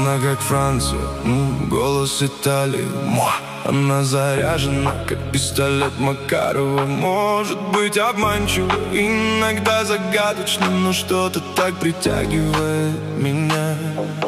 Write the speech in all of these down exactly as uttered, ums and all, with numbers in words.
Она как Франция, м, голос Италии. Она заряжена, как пистолет Макарова. Может быть обманчиво, иногда загадочно, но что-то так притягивает меня.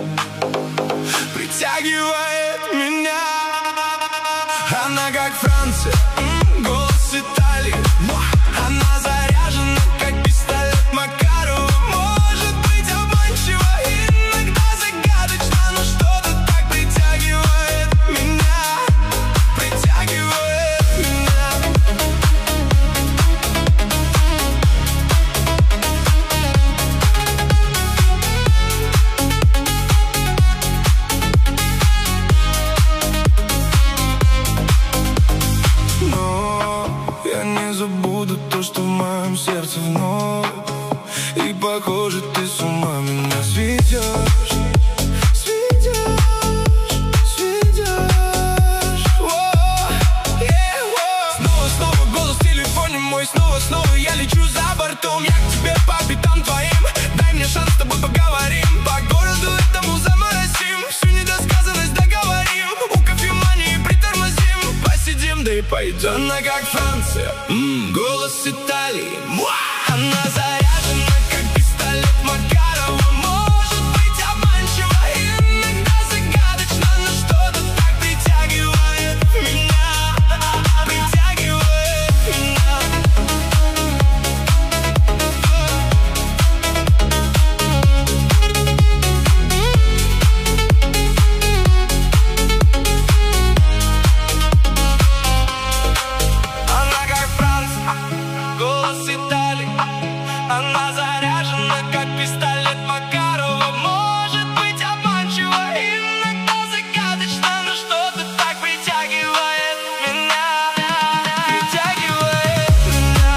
Притягивает меня. Она как Франция, м, голос Италии. Она заряжена, как пистолет Макарова. Может быть обманчиво, иногда загадочно, но что-то так притягивает меня. Притягивает меня. Но я не забуду то, что в моем сердце вновь. И похоже, ты с ума меня сведешь. Сведешь, сведешь. О, yeah, о. Снова, снова голос в телефоне мой. Снова, снова я лечу за бортом. Я к тебе по пятам твоим. Дай мне шанс, с тобой поговорим. По городу этому заморосим. Всю недосказанность договорим. У кофемании притормозим. Посидим, да и пойдем. Она как Франция, м, голос Италии. Муа! Она заряжена, как пистолет Макарова. Может быть обманчиво, иногда загадочно, но что-то так притягивает меня. Притягивает меня. Она как Франция, голос Италии. Она заряжена, как пистолет Макарова. Может быть обманчиво, иногда загадочно, но что-то так притягивает меня. Притягивает меня.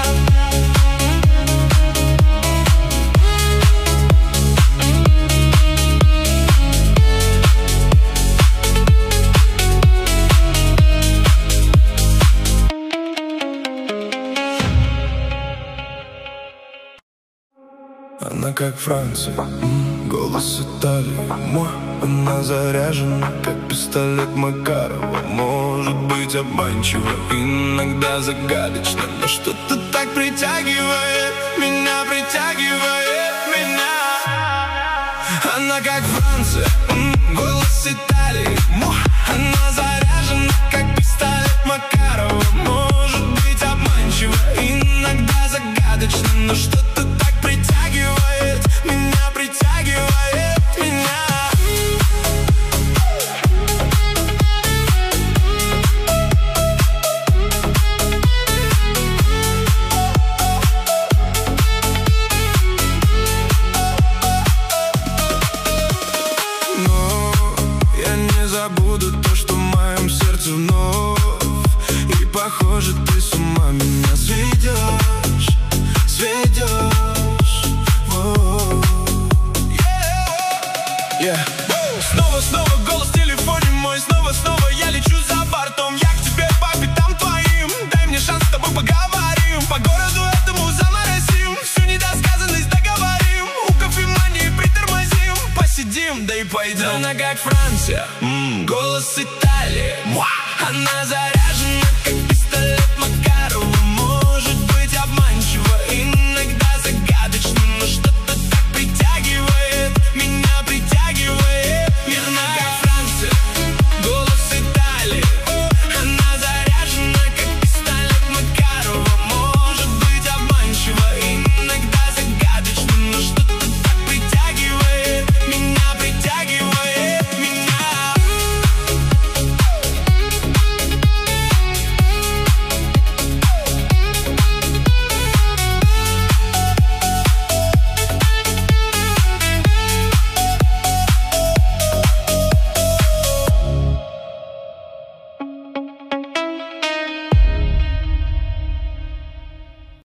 Она как Франция, м, голос Италии. Муа! Она заряжена, как пистолет Макарова. Может быть обманчиво, иногда загадочно, но что-то так притягивает меня, притягивает меня. Она как Франция, м, голос Италии. Муа! Она заряжена, как пистолет Макарова. Может быть обманчиво, иногда загадочно, но что-то так притягивает меня, притягивает меня. Но я не забуду то, что в моем сердце вновь. И похоже, ты с ума меня сведешь. Сведешь. Воу. Yeah. Снова, снова голос в телефоне мой. Снова, снова я лечу за бортом. Я к тебе по пятам твоим. Дай мне шанс, с тобой поговорим. По городу этому заморосим. Всю недосказанность договорим. У кофемании притормозим. Посидим, да и пойдем. Она как Франция, м, голос Италии. Муа! Она заряжена,